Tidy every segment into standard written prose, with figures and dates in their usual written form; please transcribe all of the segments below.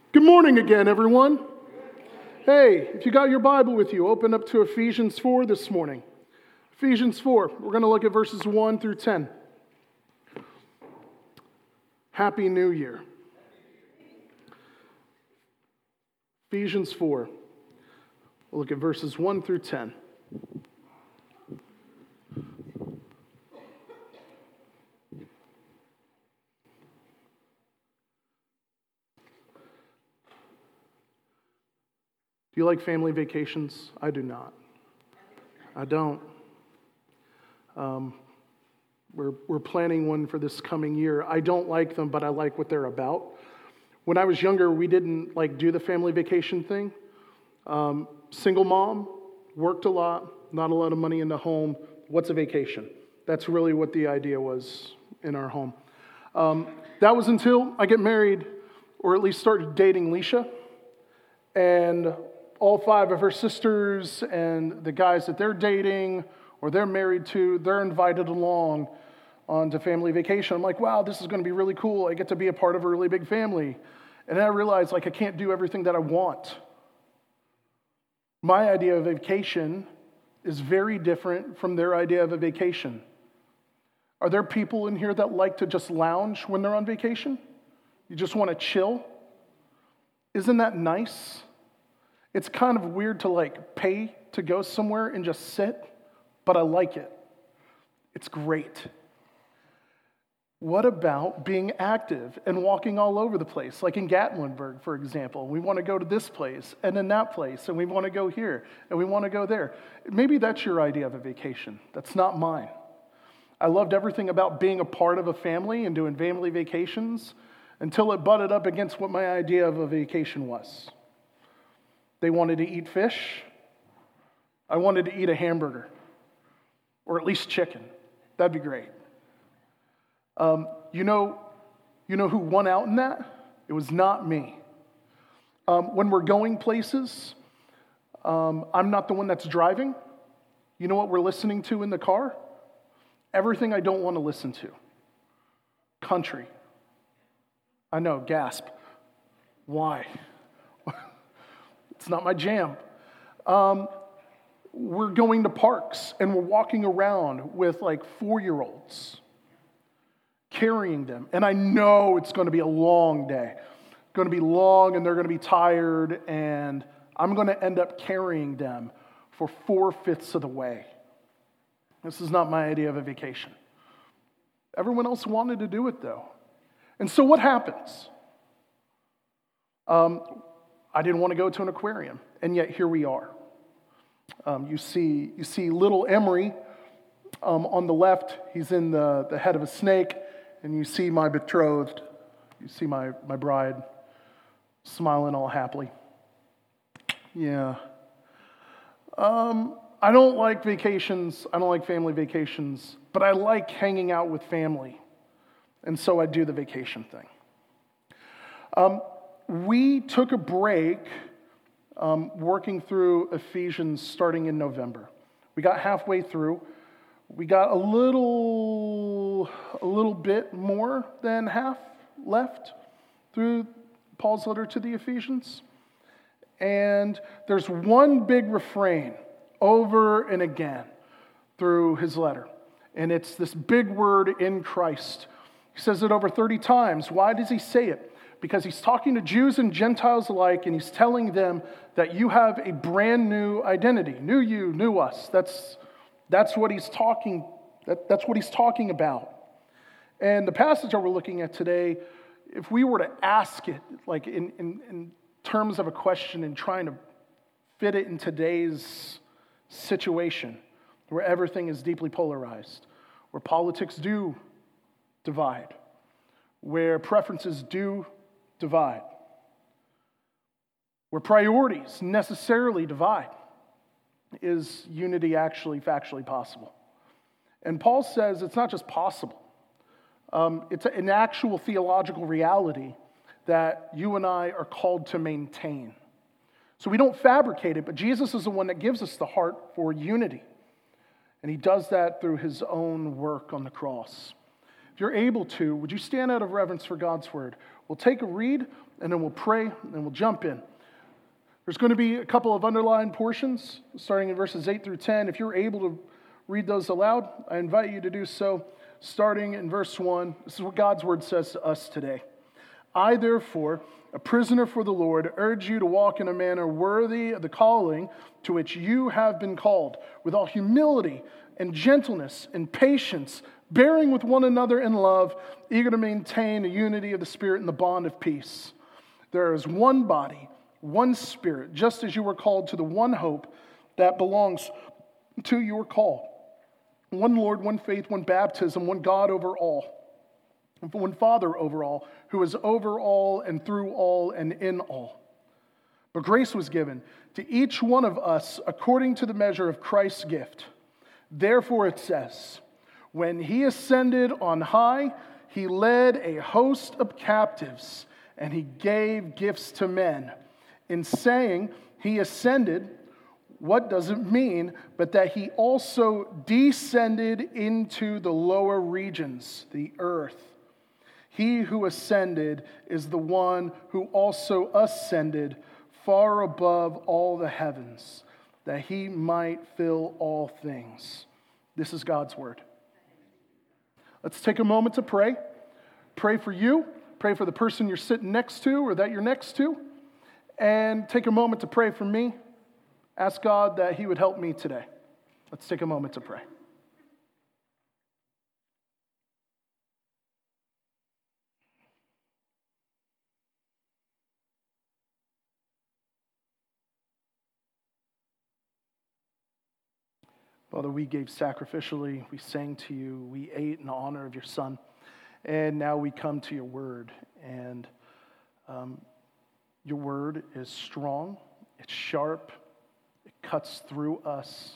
Good morning again, everyone. Hey, if you got your Bible with you, open up to Ephesians 4 this morning. Ephesians 4, we're going to look at verses 1 through 10. Happy New Year. Ephesians 4, we'll look at verses 1 through 10. Do you like family vacations? I do not. I don't. We're planning one for this coming year. I don't like them, but I like what they're about. When I was younger, we didn't do the family vacation thing. Single mom, worked a lot, not a lot of money in the home. What's a vacation? That's really what the idea was in our home. That was until I get married, or at least started dating Leisha. And all 5 of her sisters and the guys that they're dating or they're married to, they're invited along onto family vacation. I'm like, wow, this is going to be really cool. I get to be a part of a really big family. And then I realized I can't do everything that I want. My idea of vacation is very different from their idea of a vacation. Are there people in here that like to just lounge when they're on vacation? You just want to chill? Isn't that nice? It's kind of weird to pay to go somewhere and just sit, but I like it. It's great. What about being active and walking all over the place? Like in Gatlinburg, for example. We want to go to this place and then that place, and we want to go here and we want to go there. Maybe that's your idea of a vacation. That's not mine. I loved everything about being a part of a family and doing family vacations until it butted up against what my idea of a vacation was. They wanted to eat fish. I wanted to eat a hamburger, or at least chicken. That'd be great. You know who won out in that? It was not me. When we're going places, I'm not the one that's driving. You know what we're listening to in the car? Everything I don't want to listen to. Country. I know, gasp. Why? It's not my jam. We're going to parks and we're walking around with 4-year-olds, carrying them. And I know it's going to be a long day. It's going to be long and they're going to be tired, and I'm going to end up carrying them for 4/5 of the way. This is not my idea of a vacation. Everyone else wanted to do it though. And so what happens? I didn't want to go to an aquarium, and yet here we are. You see little Emery on the left. He's in the head of a snake, and you see my betrothed. You see my bride smiling all happily. Yeah. I don't like vacations. I don't like family vacations, but I like hanging out with family, and so I do the vacation thing. We took a break working through Ephesians starting in November. We got halfway through. We got a little bit more than half left through Paul's letter to the Ephesians. And there's one big refrain over and again through his letter. And it's this big word, in Christ. He says it over 30 times. Why does he say it? Because he's talking to Jews and Gentiles alike, and he's telling them that you have a brand new identity. New you, new us. That's what he's talking. That's what he's talking about. And the passage that we're looking at today, if we were to ask it in terms of a question and trying to fit it in today's situation, where everything is deeply polarized, where politics do divide, where preferences do divide, where priorities necessarily divide, is unity actually factually possible? And Paul says it's not just possible. It's an actual theological reality that you and I are called to maintain. So we don't fabricate it, but Jesus is the one that gives us the heart for unity. And he does that through his own work on the cross. If you're able to, would you stand out of reverence for God's word? We'll take a read, and then we'll pray, and then we'll jump in. There's going to be a couple of underlined portions, starting in verses 8 through 10. If you're able to read those aloud, I invite you to do so, starting in verse 1. This is what God's word says to us today. I, therefore, a prisoner for the Lord, urge you to walk in a manner worthy of the calling to which you have been called, with all humility and gentleness and patience, bearing with one another in love, eager to maintain the unity of the Spirit in the bond of peace. There is one body, one Spirit, just as you were called to the one hope that belongs to your call. One Lord, one faith, one baptism, one God over all, one Father over all, who is over all and through all and in all. But grace was given to each one of us according to the measure of Christ's gift. Therefore it says, when he ascended on high, he led a host of captives, and he gave gifts to men. In saying he ascended, what does it mean but that he also descended into the lower regions, the earth? He who ascended is the one who also ascended far above all the heavens, that he might fill all things. This is God's word. Let's take a moment to pray. Pray for you. Pray for the person you're sitting next to or that you're next to. And take a moment to pray for me. Ask God that he would help me today. Let's take a moment to pray. Father, we gave sacrificially, we sang to you, we ate in honor of your Son, and now we come to your word. And your word is strong, it's sharp, it cuts through us.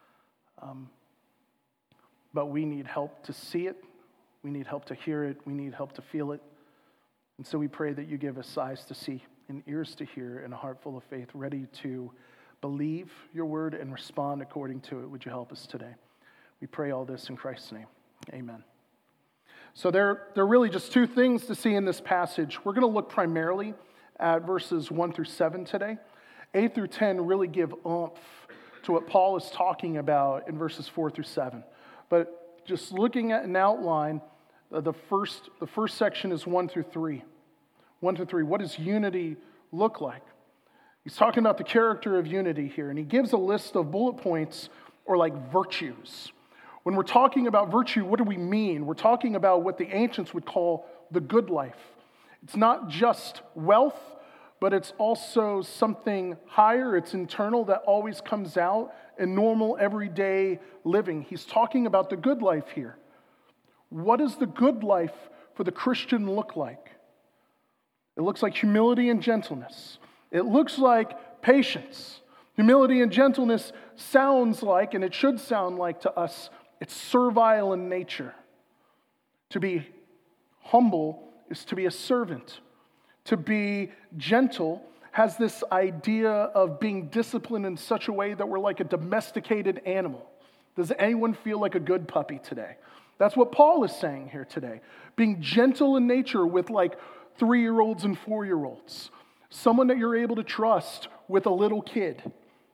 But we need help to see it, we need help to hear it, we need help to feel it. And so we pray that you give us eyes to see and ears to hear and a heart full of faith, ready to believe your word and respond according to it. Would you help us today? We pray all this in Christ's name. Amen. So there are really just two things to see in this passage. We're going to look primarily at verses 1 through 7 today. 8 through 10 really give oomph to what Paul is talking about in verses 4 through 7. But just looking at an outline, the first section is 1 through 3. 1 through 3, what does unity look like? He's talking about the character of unity here, and he gives a list of bullet points or like virtues. When we're talking about virtue, what do we mean? We're talking about what the ancients would call the good life. It's not just wealth, but it's also something higher. It's internal that always comes out in normal, everyday living. He's talking about the good life here. What does the good life for the Christian look like? It looks like humility and gentleness. It looks like patience. Humility and gentleness sounds like, and it should sound like to us, it's servile in nature. To be humble is to be a servant. To be gentle has this idea of being disciplined in such a way that we're like a domesticated animal. Does anyone feel like a good puppy today? That's what Paul is saying here today. Being gentle in nature with like 3-year-olds and 4-year-olds. Someone that you're able to trust with a little kid.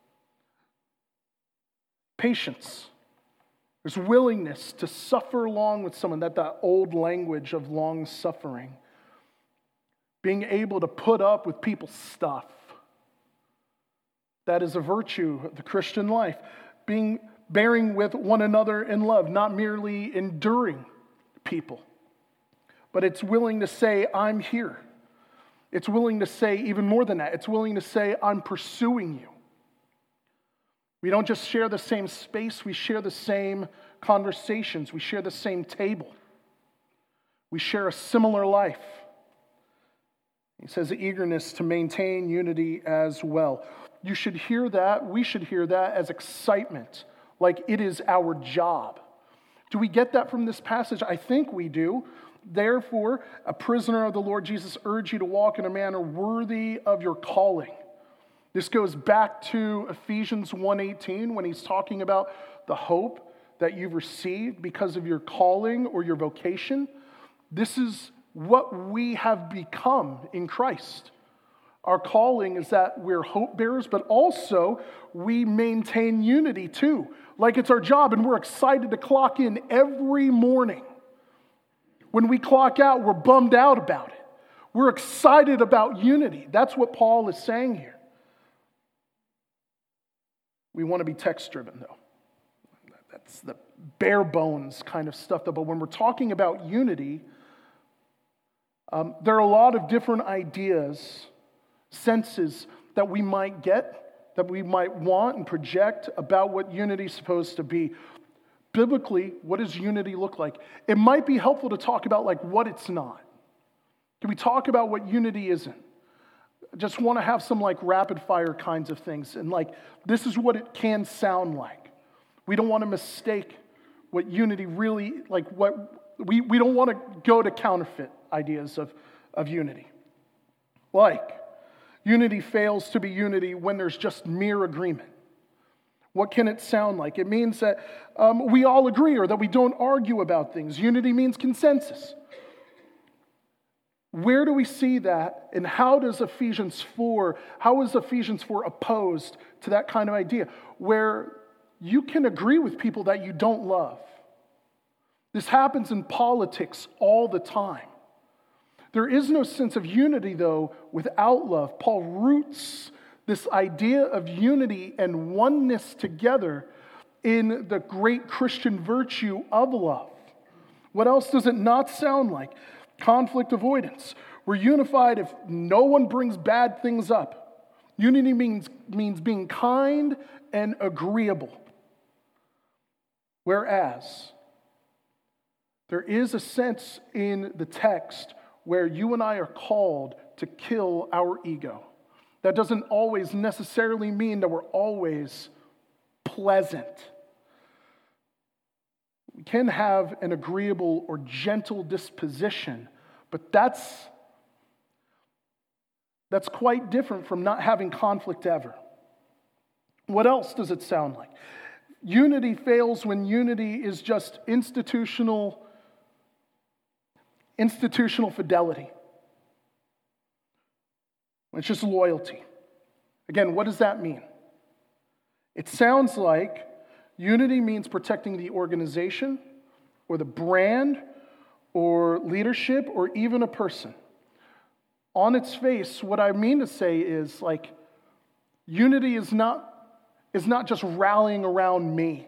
Patience. There's willingness to suffer along with someone. That old language of long suffering. Being able to put up with people's stuff. That is a virtue of the Christian life. Bearing with one another in love, not merely enduring people. But it's willing to say, I'm here. It's willing to say even more than that. It's willing to say, I'm pursuing you. We don't just share the same space, we share the same conversations, we share the same table. We share a similar life. He says eagerness to maintain unity as well. You should hear that, we should hear that as excitement, like it is our job. Do we get that from this passage? I think we do. Therefore, a prisoner of the Lord Jesus, urge you to walk in a manner worthy of your calling. This goes back to Ephesians 1:18 when he's talking about the hope that you've received because of your calling or your vocation. This is what we have become in Christ. Our calling is that we're hope bearers, but also we maintain unity too. Like it's our job, and we're excited to clock in every morning. When we clock out, we're bummed out about it. We're excited about unity. That's what Paul is saying here. We want to be text-driven, though. That's the bare bones kind of stuff, though. But when we're talking about unity, there are a lot of different ideas, senses that we might get, that we might want and project about what unity is supposed to be. Biblically, what does unity look like? It might be helpful to talk about like what it's not. Can we talk about what unity isn't? I just want to have some like rapid fire kinds of things. And like, this is what it can sound like. We don't want to mistake what unity really, like what, we don't want to go to counterfeit ideas of unity. Like, unity fails to be unity when there's just mere agreement. What can it sound like? It means that we all agree or that we don't argue about things. Unity means consensus. Where do we see that, and how is Ephesians 4 opposed to that kind of idea? Where you can agree with people that you don't love. This happens in politics all the time. There is no sense of unity, though, without love. Paul roots this idea of unity and oneness together in the great Christian virtue of love. What else does it not sound like? Conflict avoidance. We're unified if no one brings bad things up. Unity means being kind and agreeable. Whereas, there is a sense in the text where you and I are called to kill our ego. That doesn't always necessarily mean that we're always pleasant. We can have an agreeable or gentle disposition, but that's quite different from not having conflict ever. What else does it sound like? Unity fails when unity is just institutional fidelity. It's just loyalty. Again, what does that mean? It sounds like unity means protecting the organization or the brand or leadership or even a person. On its face, what I mean to say is like unity is not just rallying around me.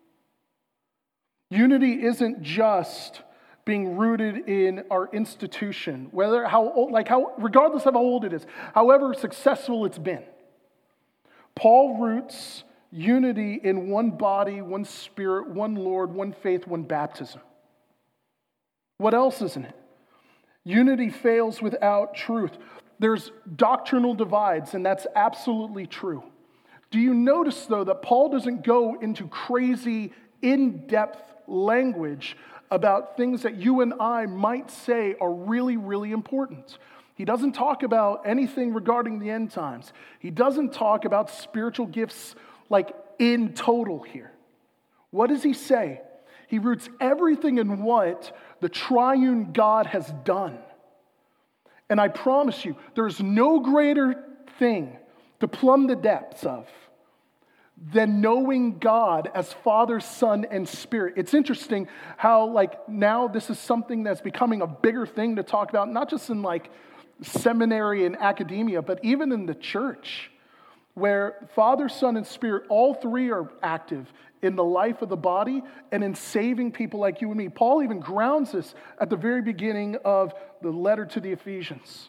Unity isn't just being rooted in our institution, regardless of how old it is, however successful it's been. Paul roots unity in one body, one spirit, one Lord, one faith, one baptism. What else isn't it? Unity fails without truth. There's doctrinal divides, and that's absolutely true. Do you notice, though, that Paul doesn't go into crazy, in-depth language about things that you and I might say are really, really important? He doesn't talk about anything regarding the end times. He doesn't talk about spiritual gifts like in total here. What does he say? He roots everything in what the triune God has done. And I promise you, there's no greater thing to plumb the depths of than knowing God as Father, Son, and Spirit. It's interesting how now this is something that's becoming a bigger thing to talk about, not just in seminary and academia, but even in the church, where Father, Son, and Spirit, all three are active in the life of the body and in saving people like you and me. Paul even grounds this at the very beginning of the letter to the Ephesians.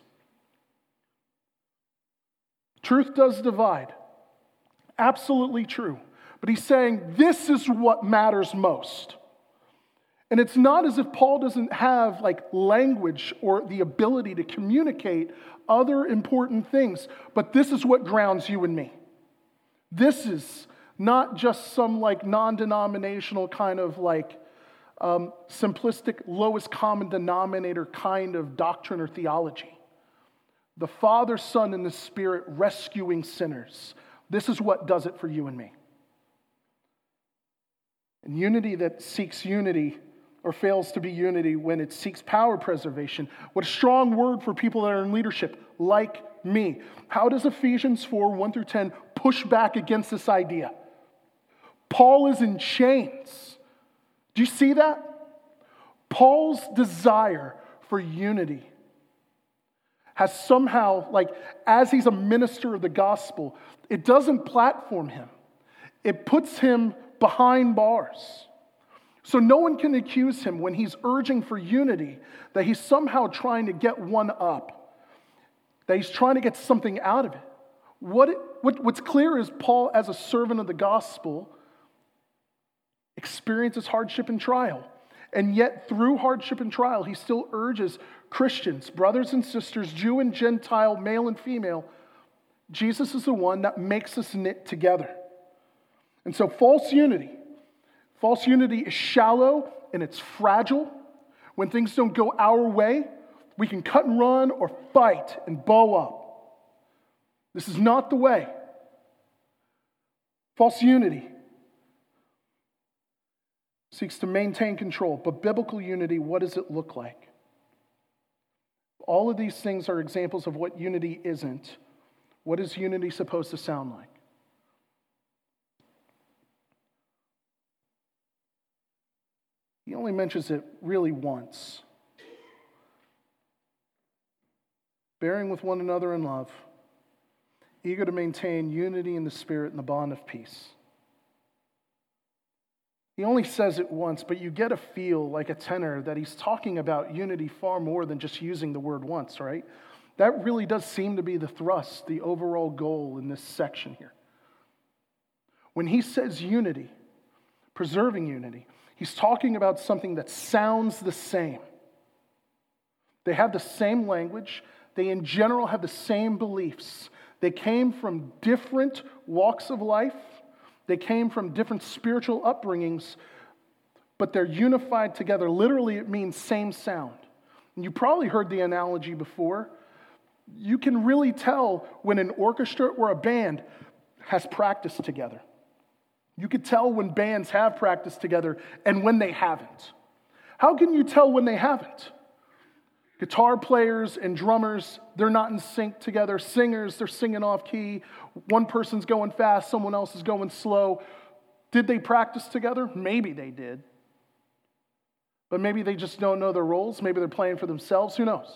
Truth does divide. Absolutely true. But he's saying this is what matters most. And it's not as if Paul doesn't have language or the ability to communicate other important things, but this is what grounds you and me. This is not just some non-denominational kind of simplistic lowest common denominator kind of doctrine or theology. The Father, Son, and the Spirit rescuing sinners. This is what does it for you and me. And unity that seeks unity or fails to be unity when it seeks power preservation? What a strong word for people that are in leadership, like me. How does Ephesians 4, 1 through 10 push back against this idea? Paul is in chains. Do you see that? Paul's desire for unity has somehow, as he's a minister of the gospel, it doesn't platform him. It puts him behind bars. So no one can accuse him when he's urging for unity that he's somehow trying to get one up, that he's trying to get something out of it. What's clear is Paul, as a servant of the gospel, experiences hardship and trial. And yet, through hardship and trial, he still urges Christians, brothers and sisters, Jew and Gentile, male and female, Jesus is the one that makes us knit together. And so false unity is shallow and it's fragile. When things don't go our way, we can cut and run or fight and bow up. This is not the way. False unity seeks to maintain control. But biblical unity, what does it look like? All of these things are examples of what unity isn't. What is unity supposed to sound like? He only mentions it really once. Bearing with one another in love, eager to maintain unity in the Spirit and the bond of peace. He only says it once, but you get a feel like a tenor that he's talking about unity far more than just using the word once, right? That really does seem to be the thrust, the overall goal in this section here. When he says unity, preserving unity, he's talking about something that sounds the same. They have the same language. They, in general, have the same beliefs. They came from different walks of life. They came from different spiritual upbringings, but they're unified together. Literally, it means same sound. And you probably heard the analogy before. You can really tell when an orchestra or a band has practiced together. You could tell when bands have practiced together and when they haven't. How can you tell when they haven't? Guitar players and drummers, they're not in sync together. Singers, they're singing off key. One person's going fast, someone else is going slow. Did they practice together? Maybe they did. But maybe they just don't know their roles. Maybe they're playing for themselves. Who knows?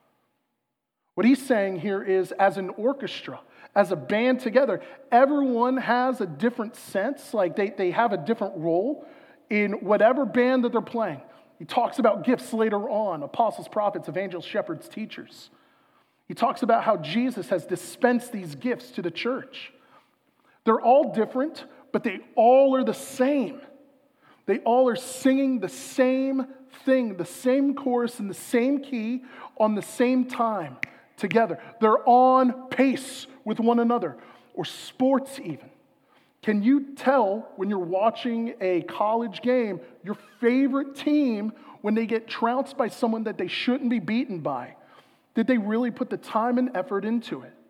What he's saying here is, as an orchestra, as a band together, everyone has a different sense, like they have a different role in whatever band that they're playing. He talks about gifts later on, apostles, prophets, evangelists, shepherds, teachers. He talks about how Jesus has dispensed these gifts to the church. They're all different, but they all are the same. They all are singing the same thing, the same chorus in the same key on the same time together. They're on pace with one another, or sports even. Can you tell when you're watching a college game, your favorite team, when they get trounced by someone that they shouldn't be beaten by? Did they really put the time and effort into it?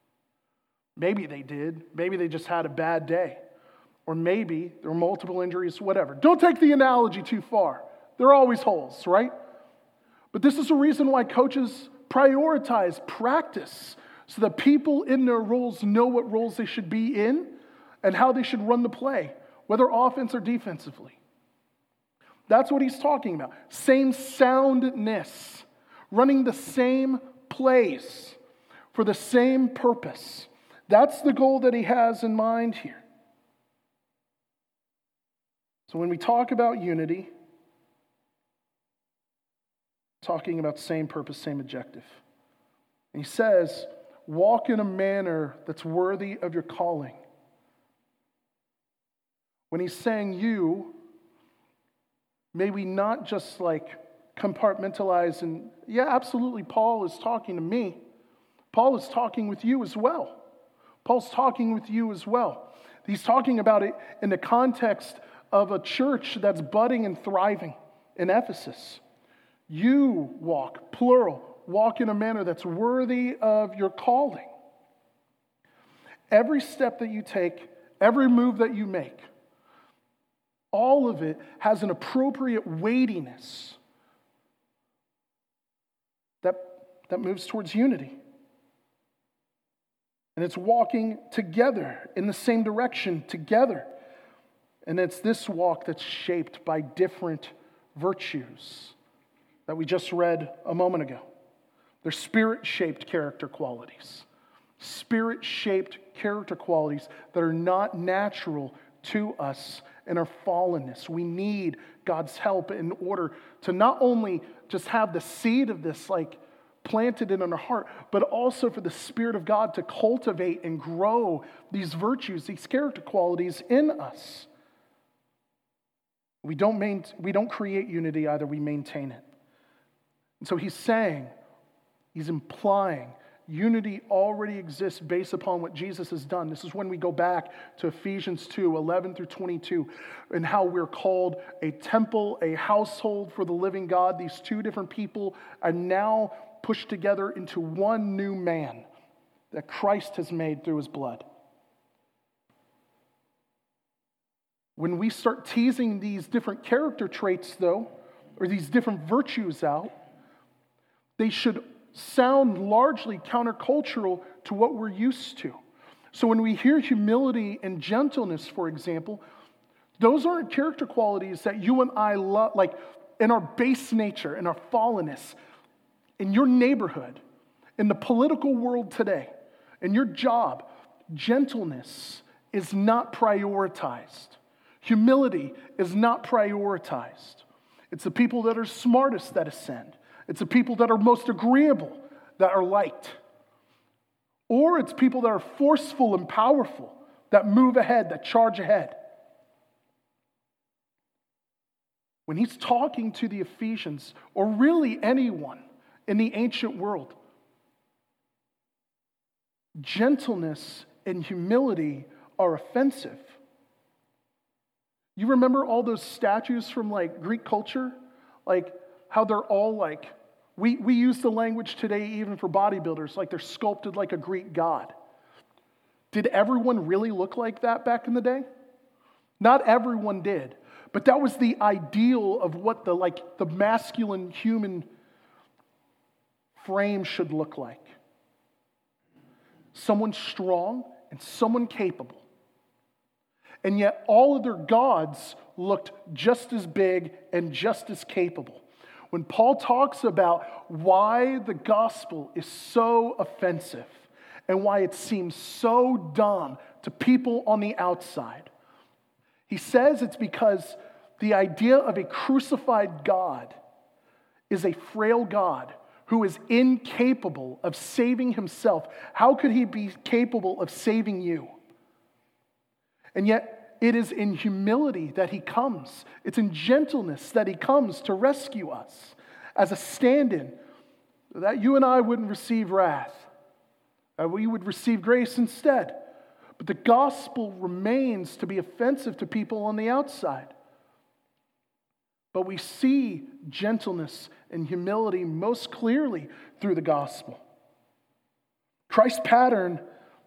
Maybe they did. Maybe they just had a bad day. Or maybe there were multiple injuries, whatever. Don't take the analogy too far. There are always holes, right? But this is the reason why coaches prioritize practice so that people in their roles know what roles they should be in and how they should run the play, whether offense or defensively. That's what he's talking about. Same soundness, running the same plays for the same purpose. That's the goal that he has in mind here. So when we talk about unity, talking about same purpose, same objective. And he says, walk in a manner that's worthy of your calling. When he's saying you, may we not just compartmentalize and, yeah, absolutely, Paul is talking to me. Paul is talking with you as well. Paul's talking with you as well. He's talking about it in the context of a church that's budding and thriving in Ephesus. You walk, plural, walk in a manner that's worthy of your calling. Every step that you take, every move that you make, All of it has an appropriate weightiness that moves towards unity. And it's walking together in the same direction together. And it's this walk that's shaped by different virtues that we just read a moment ago. They're spirit-shaped character qualities. Spirit-shaped character qualities that are not natural to us in our fallenness. We need God's help in order to not only just have the seed of this planted in our heart, but also for the Spirit of God to cultivate and grow these virtues, these character qualities in us. We don't create unity either, we maintain it. And so he's implying unity already exists based upon what Jesus has done. This is when we go back to Ephesians 2, 11 through 22, and how we're called a temple, a household for the living God. These two different people are now pushed together into one new man that Christ has made through his blood. When we start teasing these different character traits, though, or these different virtues out, they should sound largely countercultural to what we're used to. So when we hear humility and gentleness, for example, those aren't character qualities that you and I love, like in our base nature, in our fallenness, in your neighborhood, in the political world today, in your job. Gentleness is not prioritized. Humility is not prioritized. It's the people that are smartest that ascend. It's the people that are most agreeable that are liked. Or it's people that are forceful and powerful that move ahead, that charge ahead. When he's talking to the Ephesians, or really anyone in the ancient world, gentleness and humility are offensive. You remember all those statues from Greek culture? How they're all we use the language today even for bodybuilders, they're sculpted like a Greek god. Did everyone really look like that back in the day? Not everyone did, but that was the ideal of what the masculine human frame should look like. Someone strong and someone capable. And yet all of their gods looked just as big and just as capable. When Paul talks about why the gospel is so offensive and why it seems so dumb to people on the outside, he says it's because the idea of a crucified God is a frail God who is incapable of saving himself. How could he be capable of saving you? And yet, it is in humility that he comes. It's in gentleness that he comes to rescue us as a stand-in, that you and I wouldn't receive wrath. We would receive grace instead. But the gospel remains to be offensive to people on the outside. But we see gentleness and humility most clearly through the gospel. Christ's pattern,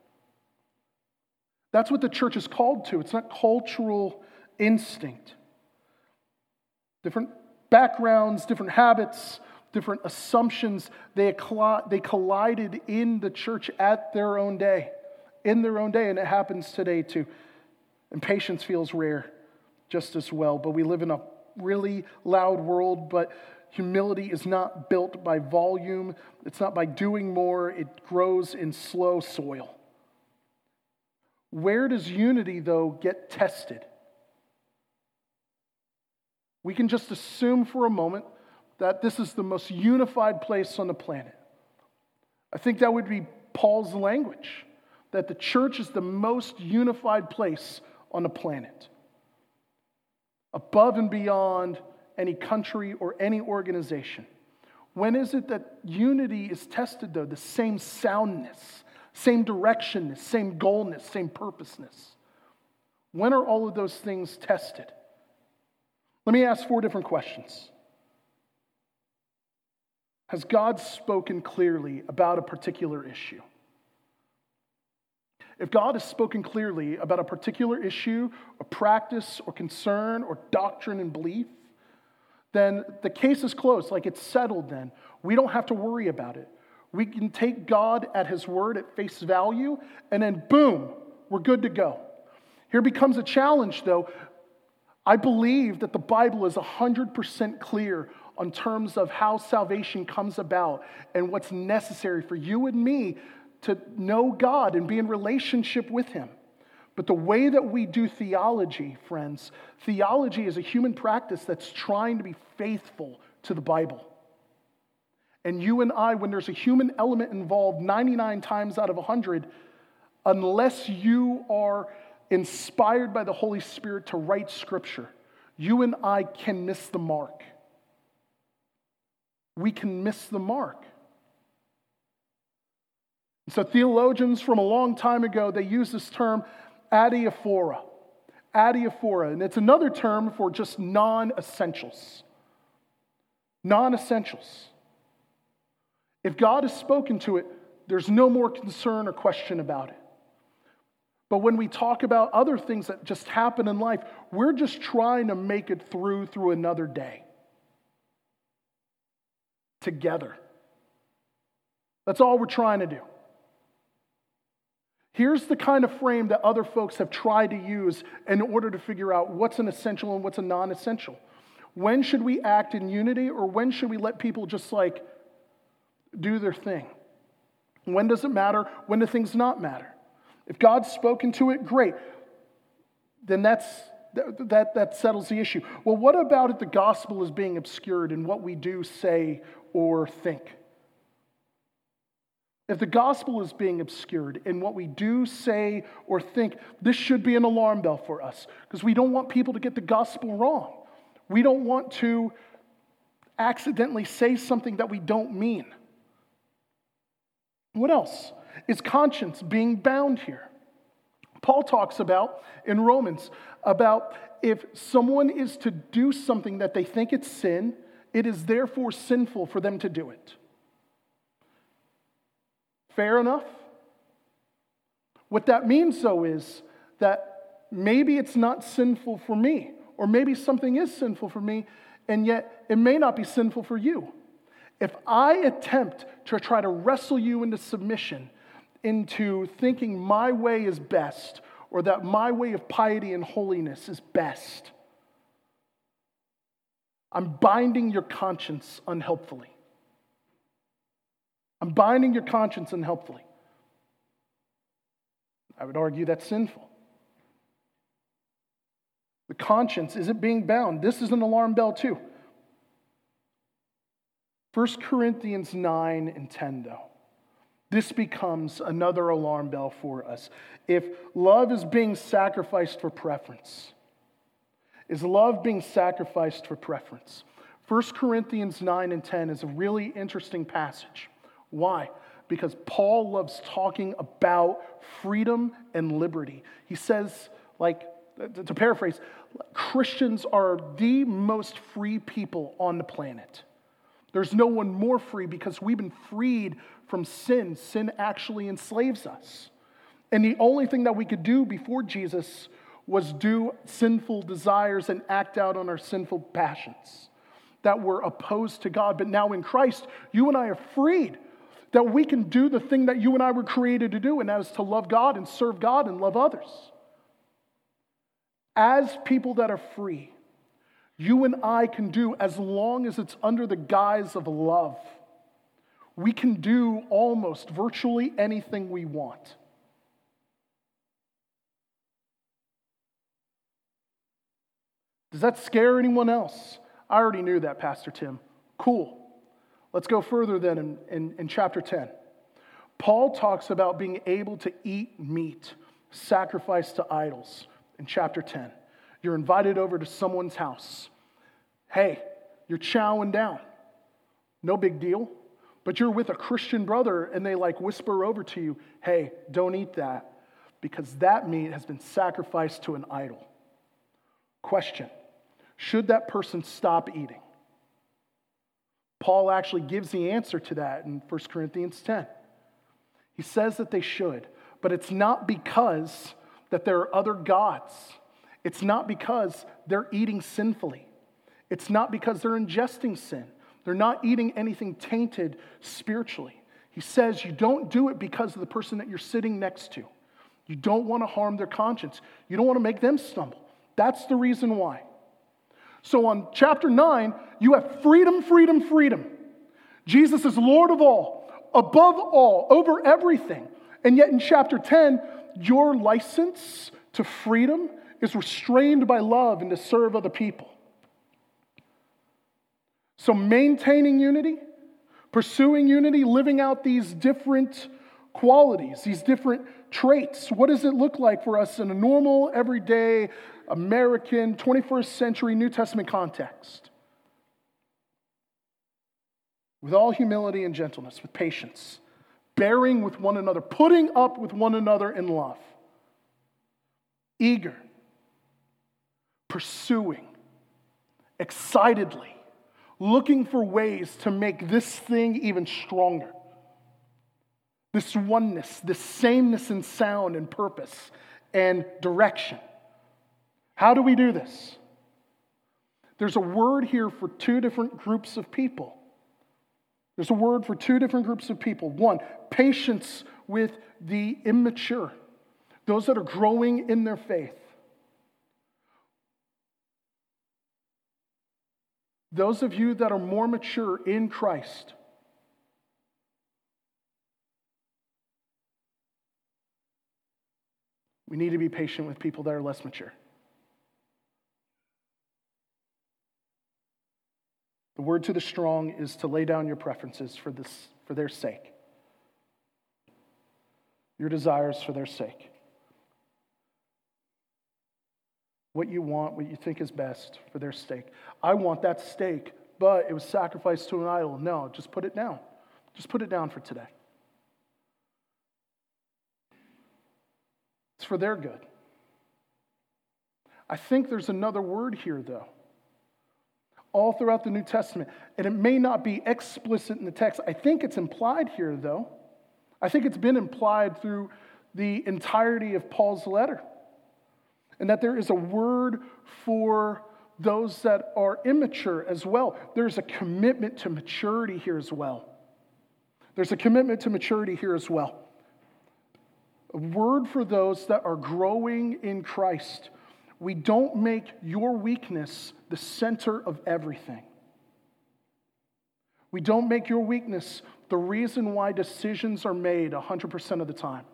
that's what the church is called to. It's not cultural instinct. Different backgrounds, different habits, different assumptions, they collided in the church at their own day. In their own day, and it happens today too. And patience feels rare just as well. But we live in a really loud world, but humility is not built by volume. It's not by doing more. It grows in slow soil. Where does unity, though, get tested? We can just assume for a moment that this is the most unified place on the planet. I think that would be Paul's language, that the church is the most unified place on the planet, above and beyond any country or any organization. When is it that unity is tested, though? The same soundness, same directionness, same goalness, same purposeness. When are all of those things tested? Let me ask 4 different questions. Has God spoken clearly about a particular issue? If God has spoken clearly about a particular issue, or practice, or concern, or doctrine and belief, then the case is closed, like it's settled then. We don't have to worry about it. We can take God at his word at face value, and then boom, we're good to go. Here becomes a challenge, though. I believe that the Bible is 100% clear on terms of how salvation comes about and what's necessary for you and me to know God and be in relationship with him. But the way that we do theology, friends, theology is a human practice that's trying to be faithful to the Bible. And you and I, when there's a human element involved 99 times out of 100, unless you are inspired by the Holy Spirit to write Scripture, you and I can miss the mark. We can miss the mark. So theologians from a long time ago, they use this term adiaphora. Adiaphora, and it's another term for just non-essentials. Non-essentials. If God has spoken to it, there's no more concern or question about it. But when we talk about other things that just happen in life, we're just trying to make it through another day. Together. That's all we're trying to do. Here's the kind of frame that other folks have tried to use in order to figure out what's an essential and what's a non-essential. When should we act in unity, or when should we let people just do their thing? When does it matter? When do things not matter? If God's spoken to it, great. Then that settles the issue. Well, what about if the gospel is being obscured in what we do, say, or think? If the gospel is being obscured in what we do, say, or think, this should be an alarm bell for us, because we don't want people to get the gospel wrong. We don't want to accidentally say something that we don't mean. What else? Is conscience being bound here? Paul talks about, in Romans, about if someone is to do something that they think it's sin, it is therefore sinful for them to do it. Fair enough? What that means, though, is that maybe it's not sinful for me, or maybe something is sinful for me, and yet it may not be sinful for you. If I attempt to try to wrestle you into submission, into thinking my way is best, or that my way of piety and holiness is best, I'm binding your conscience unhelpfully. I'm binding your conscience unhelpfully. I would argue that's sinful. The conscience, is it being bound? This is an alarm bell too. 1 Corinthians 9 and 10, though. This becomes another alarm bell for us. If love is being sacrificed for preference, is love being sacrificed for preference? 1 Corinthians 9 and 10 is a really interesting passage. Why? Because Paul loves talking about freedom and liberty. He says, to paraphrase, Christians are the most free people on the planet. There's no one more free because we've been freed from sin. Sin actually enslaves us. And the only thing that we could do before Jesus was do sinful desires and act out on our sinful passions that were opposed to God. But now in Christ, you and I are freed, that we can do the thing that you and I were created to do, and that is to love God and serve God and love others. As people that are free, you and I can do, as long as it's under the guise of love, we can do almost virtually anything we want. Does that scare anyone else? I already knew that, Pastor Tim. Cool. Let's go further then in chapter 10. Paul talks about being able to eat meat sacrificed to idols in chapter 10. You're invited over to someone's house. Hey, you're chowing down. No big deal. But you're with a Christian brother and they whisper over to you, hey, don't eat that because that meat has been sacrificed to an idol. Question, should that person stop eating? Paul actually gives the answer to that in 1 Corinthians 10. He says that they should, But it's not because that there are other gods. It's not because they're eating sinfully. It's not because they're ingesting sin. They're not eating anything tainted spiritually. He says you don't do it because of the person that you're sitting next to. You don't want to harm their conscience. You don't want to make them stumble. That's the reason why. So on chapter 9, you have freedom, freedom, freedom. Jesus is Lord of all, above all, over everything. And yet in chapter 10, your license to freedom is restrained by love and to serve other people. So maintaining unity, pursuing unity, living out these different qualities, these different traits. What does it look like for us in a normal, everyday, American, 21st century New Testament context? With all humility and gentleness, with patience, bearing with one another, putting up with one another in love, eager, pursuing, excitedly, looking for ways to make this thing even stronger. This oneness, this sameness in sound and purpose and direction. How do we do this? There's a word here for two different groups of people. There's a word for two different groups of people. One, patience with the immature, those that are growing in their faith. Those of you that are more mature in Christ, we need to be patient with people that are less mature. The word to the strong is to lay down your preferences for their sake. Your desires for their sake. What you want, what you think is best for their sake. I want that steak, but it was sacrificed to an idol. No, just put it down. Just put it down for today. It's for their good. I think there's another word here, though. All throughout the New Testament. And it may not be explicit in the text. I think it's implied here, though. I think it's been implied through the entirety of Paul's letter. And that there is a word for those that are immature as well. There's a commitment to maturity here as well. There's a commitment to maturity here as well. A word for those that are growing in Christ. We don't make your weakness the center of everything. We don't make your weakness the reason why decisions are made 100% of the time.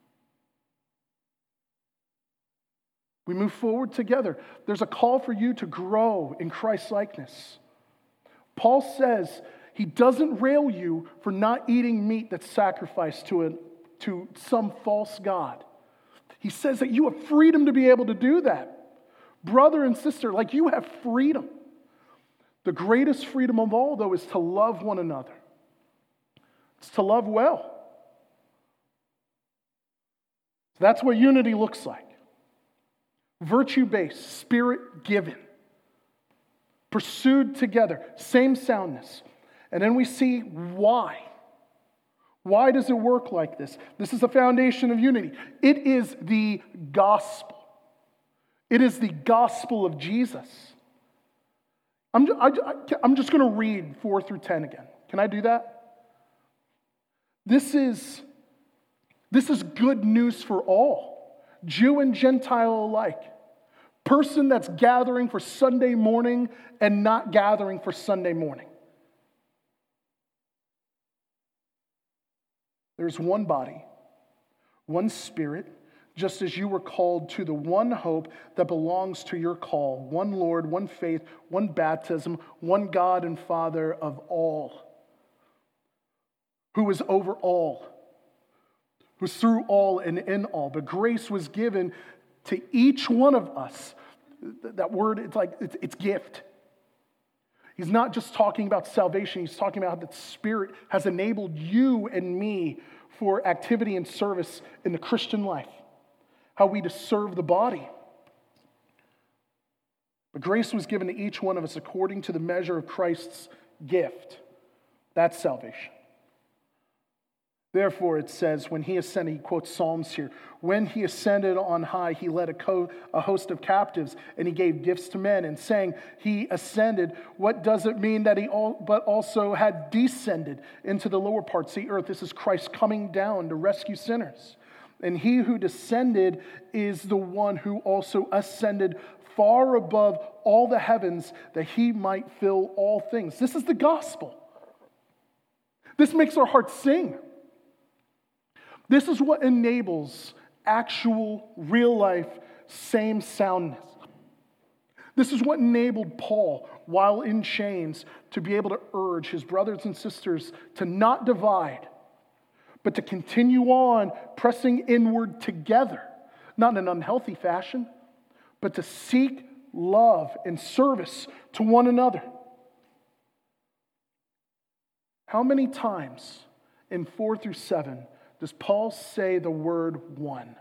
We move forward together. There's a call for you to grow in Christ's likeness. Paul says he doesn't rail you for not eating meat that's sacrificed to some false god. He says that you have freedom to be able to do that. Brother and sister, like you have freedom. The greatest freedom of all, though, is to love one another. It's to love well. That's what unity looks like. Virtue-based, spirit-given, pursued together, same soundness. And then we see why. Why does it work like this? This is the foundation of unity. It is the gospel. It is the gospel of Jesus. I'm just going to read 4 through 10 again. Can I do that? This is good news for all, Jew and Gentile alike. Person that's gathering for Sunday morning and not gathering for Sunday morning. There's one body, one spirit, just as you were called to the one hope that belongs to your call. One Lord, one faith, one baptism, one God and Father of all, who is over all, who's through all and in all. But grace was given to each one of us. That word, it's gift. He's not just talking about salvation. He's talking about how the Spirit has enabled you and me for activity and service in the Christian life. How we to serve the body. But grace was given to each one of us according to the measure of Christ's gift. That's salvation. Therefore, it says, when he ascended, he quotes Psalms here, when he ascended on high, he led a host of captives, and he gave gifts to men, and saying he ascended, what does it mean that but also had descended into the lower parts of the earth? This is Christ coming down to rescue sinners. And he who descended is the one who also ascended far above all the heavens, that he might fill all things. This is the gospel. This makes our hearts sing. This is what enables actual, real-life, same soundness. This is what enabled Paul, while in chains, to be able to urge his brothers and sisters to not divide, but to continue on pressing inward together, not in an unhealthy fashion, but to seek love and service to one another. How many times in 4 through 7 does Paul say the word one?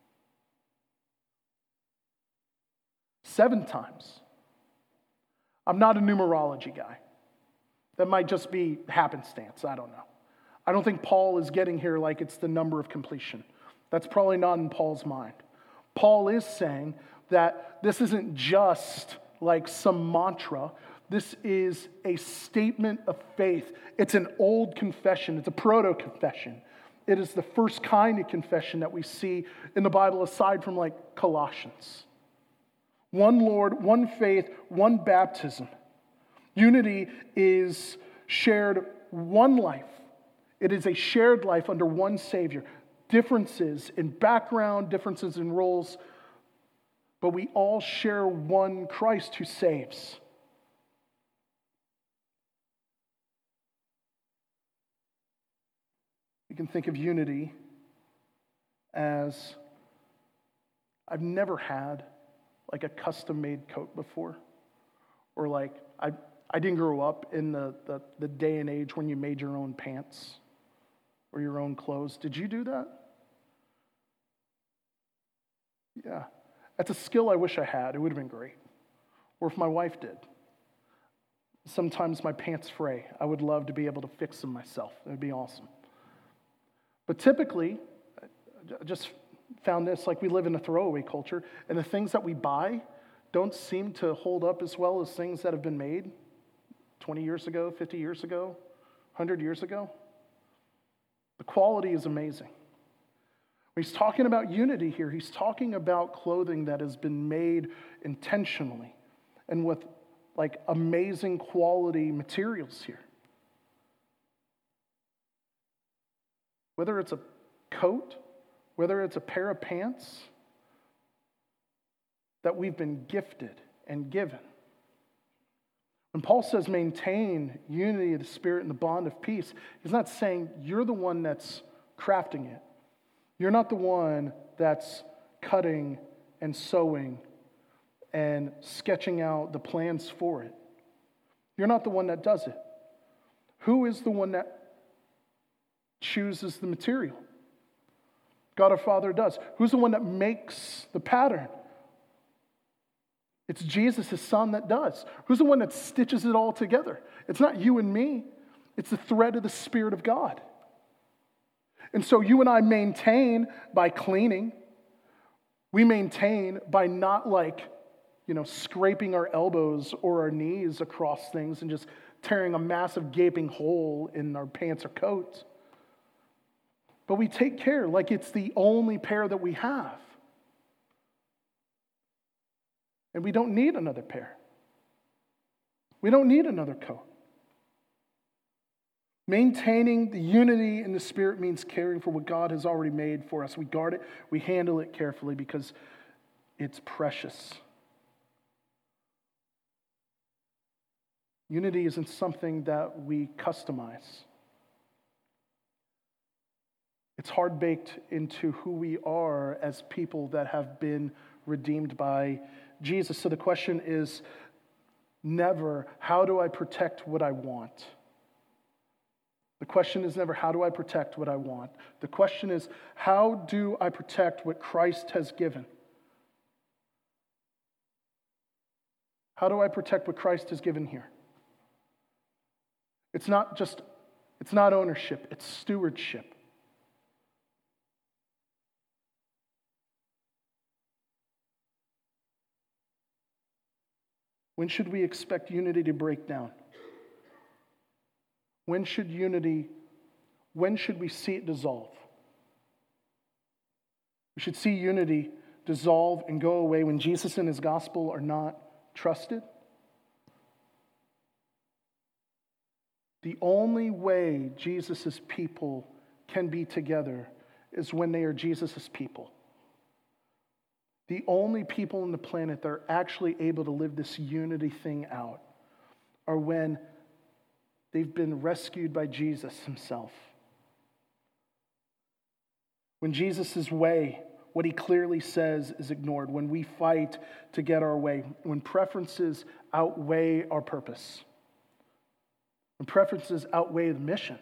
7 times. I'm not a numerology guy. That might just be happenstance. I don't know. I don't think Paul is getting here like it's the number of completion. That's probably not in Paul's mind. Paul is saying that this isn't just like some mantra. This is a statement of faith. It's an old confession. It's a proto-confession. It is the first kind of confession that we see in the Bible aside from like Colossians. One Lord, one faith, one baptism. Unity is shared one life. It is a shared life under one Savior. Differences in background, differences in roles, but we all share one Christ who saves. You can think of unity as, I've never had like a custom-made coat before. Or like, I didn't grow up in the day and age when you made your own pants or your own clothes. Did you do that? Yeah. That's a skill I wish I had. It would have been great. Or if my wife did. Sometimes my pants fray. I would love to be able to fix them myself. It would be awesome. But typically, I just found this, like we live in a throwaway culture, and the things that we buy don't seem to hold up as well as things that have been made 20 years ago, 50 years ago, 100 years ago. The quality is amazing. When he's talking about unity here, he's talking about clothing that has been made intentionally and with like amazing quality materials here. Whether it's a coat, whether it's a pair of pants that we've been gifted and given. When Paul says maintain unity of the Spirit and the bond of peace, he's not saying you're the one that's crafting it. You're not the one that's cutting and sewing and sketching out the plans for it. You're not the one that does it. Who is the one that chooses the material? God our Father does. Who's the one that makes the pattern? It's Jesus, his Son, that does. Who's the one that stitches it all together? It's not you and me. It's the thread of the Spirit of God. And so you and I maintain by cleaning. We maintain by not scraping our elbows or our knees across things and just tearing a massive gaping hole in our pants or coats. But we take care like it's the only pair that we have. And we don't need another pair. We don't need another coat. Maintaining the unity in the Spirit means caring for what God has already made for us. We guard it, we handle it carefully because it's precious. Unity isn't something that we customize. It's hard-baked into who we are as people that have been redeemed by Jesus. So the question is never, how do I protect what I want? The question is never, how do I protect what I want? The question is, how do I protect what Christ has given? How do I protect what Christ has given here? It's not ownership, it's stewardship. When should we expect unity to break down? When should we see it dissolve? We should see unity dissolve and go away when Jesus and his gospel are not trusted. The only way Jesus' people can be together is when they are Jesus' people. The only people on the planet that are actually able to live this unity thing out are when they've been rescued by Jesus himself. When Jesus' way, what he clearly says, is ignored. When we fight to get our way. When preferences outweigh our purpose. When preferences outweigh the mission.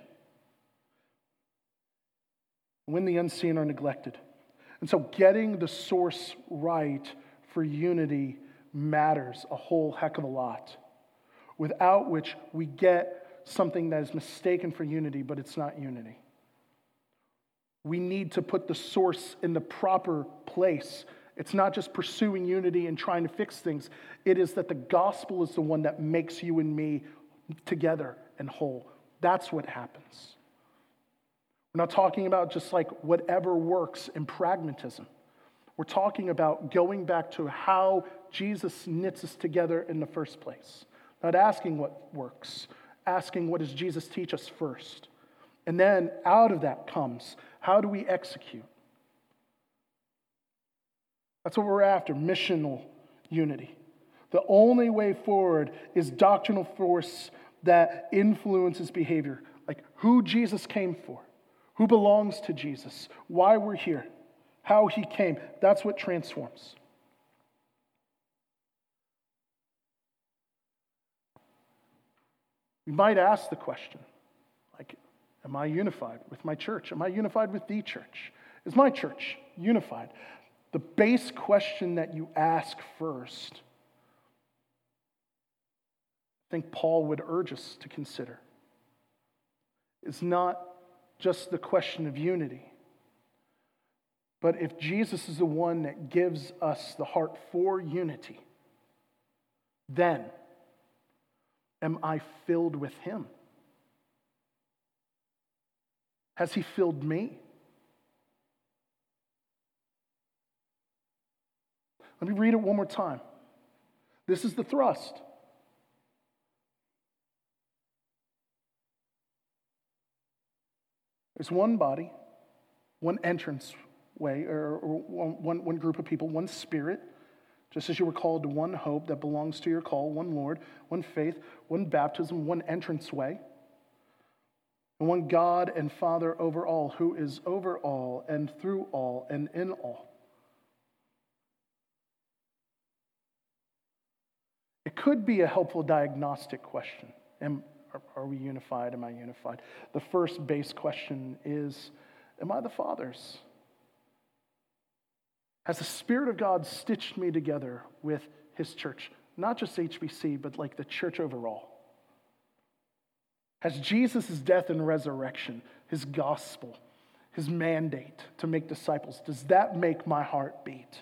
When the unseen are neglected. And so getting the source right for unity matters a whole heck of a lot. Without which we get something that is mistaken for unity, but it's not unity. We need to put the source in the proper place. It's not just pursuing unity and trying to fix things. It is that the gospel is the one that makes you and me together and whole. That's what happens. We're not talking about just like whatever works in pragmatism. We're talking about going back to how Jesus knits us together in the first place. Not asking what works, asking what does Jesus teach us first. And then out of that comes, how do we execute? That's what we're after, missional unity. The only way forward is doctrinal force that influences behavior. Like who Jesus came for. Who belongs to Jesus? Why we're here? How he came? That's what transforms. We might ask the question, like, am I unified with my church? Am I unified with the church? Is my church unified? The base question that you ask first, I think Paul would urge us to consider, is not just the question of unity. But if Jesus is the one that gives us the heart for unity, then am I filled with him? Has he filled me? Let me read it one more time. This is the thrust. There's one body, one entrance way, or one group of people, one spirit, just as you were called to one hope that belongs to your call, one Lord, one faith, one baptism, one entrance way, and one God and Father over all, who is over all and through all and in all. It could be a helpful diagnostic question. Are we unified? Am I unified? The first base question is, am I the Father's? Has the Spirit of God stitched me together with his church? Not just HBC, but like the church overall. Has Jesus' death and resurrection, his gospel, his mandate to make disciples, does that make my heart beat?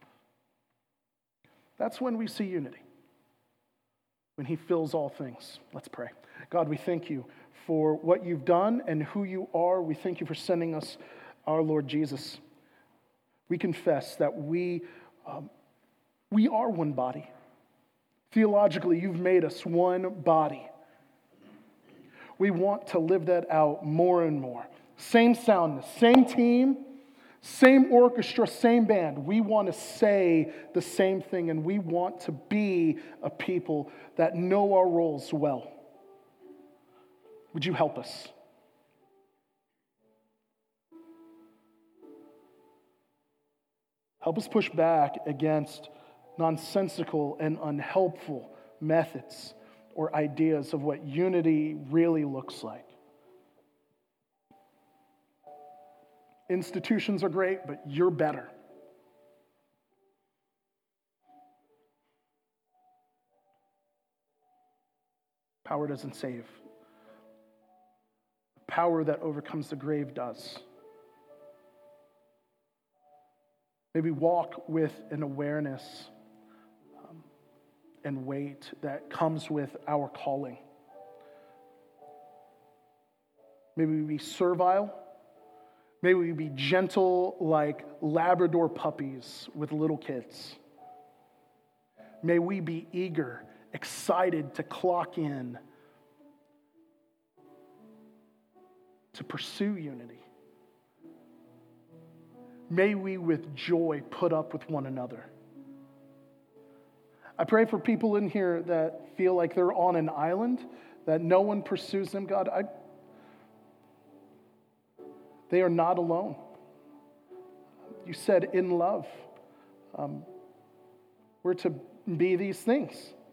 That's when we see unity. When he fills all things. Let's pray. God, we thank you for what you've done and who you are. We thank you for sending us our Lord Jesus. We confess that we are one body. Theologically, you've made us one body. We want to live that out more and more. Same soundness, same team, same orchestra, same band. We want to say the same thing, and we want to be a people that know our roles well. Would you help us? Help us push back against nonsensical and unhelpful methods or ideas of what unity really looks like. Institutions are great, but you're better. Power doesn't save. The power that overcomes the grave does. May we walk with an awareness and weight that comes with our calling. May we be servile. May we be gentle like Labrador puppies with little kids. May we be eager, excited to clock in, to pursue unity. May we with joy put up with one another. I pray for people in here that feel like they're on an island, that no one pursues them. God, they are not alone. You said in love, we're to be these things.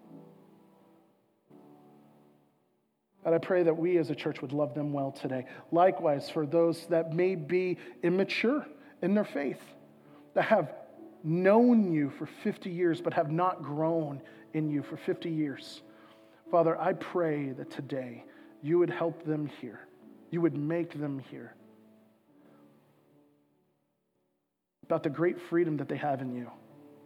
And I pray that we as a church would love them well today. Likewise, for those that may be immature in their faith, that have known you for 50 years but have not grown in you for 50 years. Father, I pray that today you would help them hear. You would make them hear about the great freedom that they have in you.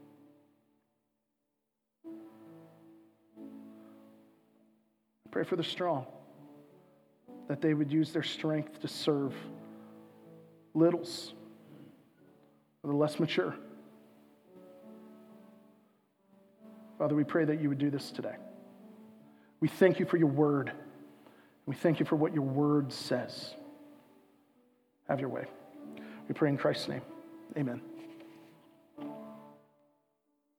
I pray for the strong, that they would use their strength to serve littles, or the less mature. Father, we pray that you would do this today. We thank you for your word. We thank you for what your word says. Have your way. We pray in Christ's name. Amen.